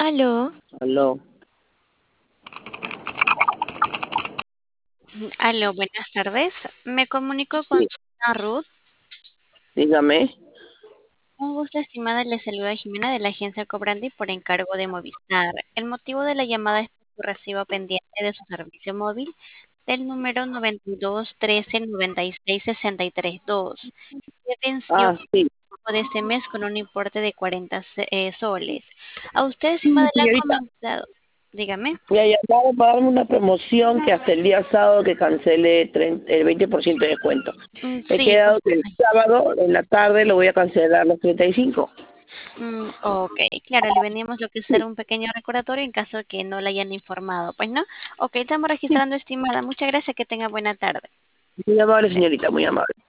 Aló, Aló, aló, buenas tardes. Me comunico con sí, Susana Ruth. dígame. Un gusto, estimada. Le saluda Jimena de la agencia Cobrandi por encargo de Movistar. El motivo de la llamada es por su recibo pendiente de su servicio móvil del número 92 13 96 63 2, que venció Ah, sí. de este mes con un importe de 40 soles. A usted, Sí, estimada, le ha señorita, comentado. Dígame. me ha llamado para darme una promoción que hasta el día sábado que cancele el 20% de descuento. He Sí, quedado que usted. el sábado en la tarde lo voy a cancelar los 35. Ok, claro, le veníamos lo que es Sí, hacer un pequeño recordatorio en caso de que no le hayan informado, pues no. Ok, estamos sí, registrando, estimada. Muchas gracias, que tenga buena tarde. muy amable, Gracias. señorita, muy amable.